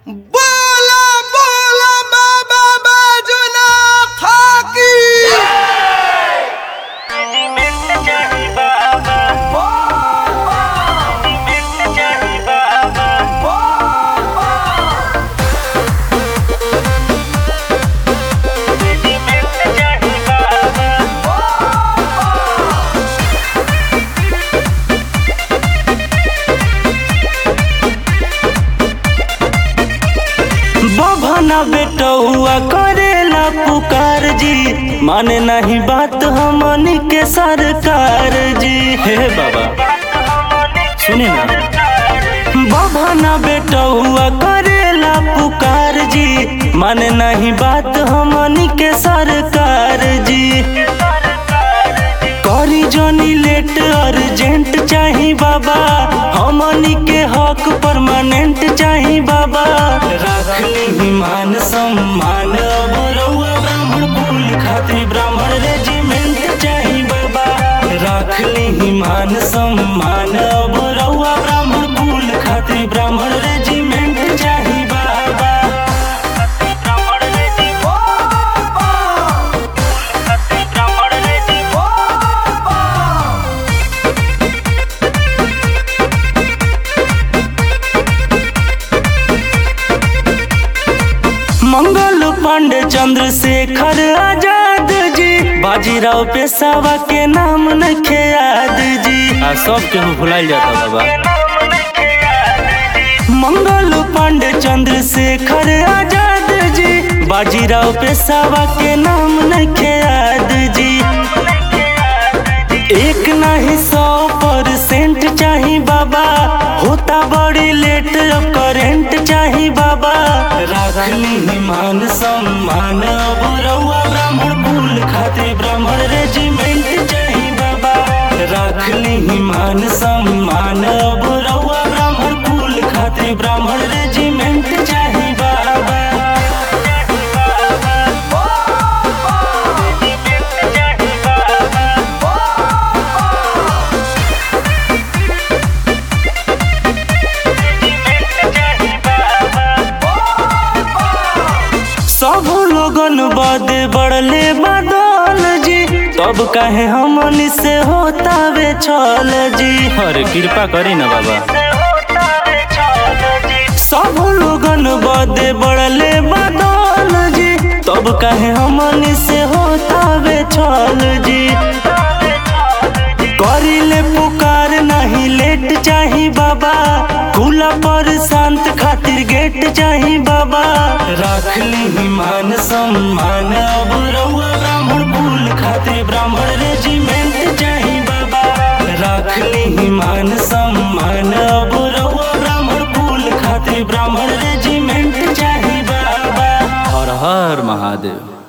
बोला बोला बाबा बैजनाथ की बभना बेटौआ करेला पुकार जी, माने नहीं बात हमनी के सरकार जी। हे बाबा सुने ना, बभना बेटौआ करेला पुकार जी, माने नहीं बात हमनी के सरकार जी। करी जोनी लेट अर्जेंट चाही बाबा, हमनी के हक परमानेंट चाही बाबा। राखली मान सम्मान अब रउआ ब्राह्मण कुल खातिर ब्राह्मण रेजिमेंट चाही बाबा। राखली मान सम्मान अब रउआ ब्राह्मण कुल खातिर ब्राह्मण रेजिमेंट चाही बाबा। मंगल पांडे चंद्रशेखर आजाद जी, बाजीराव पेशवा के नाम नखे याद जी। सब केहू भुलाइल जाता बाबा। मंगल पांडे चंद्रशेखर आजाद जी, बाजीराव पेशवा के नाम नखे याद जी। एक नहीं 100% चाही बाबा, होता बड़ी लेट अब करेंट चाही बाबा। राखली मान सम्मान अब रउआ ब्राह्मण कुल खातिर ब्राह्मण रेजिमेंट चाही बाबा। राखली मान सम्मान अब रउआ ब्राह्मण कुल खातिर ब्राह्मण रेजिमेंट चाही बाबा। सब लोगन बदे बढ़ले बदल जी, तब काहे हमनी से होता वे छल जी। अरे कृपा करी ना बाबा। सब लोगन बदे बढ़ले बदल जी, तब काहे हमनी से होता वे छल जी। करिले पुकार नहीं लेट चाही बाबा, खुला पर शांत खातिर गेट चाही बाबा। राखली मान सम्मान अब रउआ ब्राह्मण कुल खातिर ब्राह्मण रेजिमेंट चाही बाबा। राखली मान सम्मान अब रउआ ब्राह्मण कुल खातिर ब्राह्मण रेजिमेंट चाही बाबा। हर हर महादेव।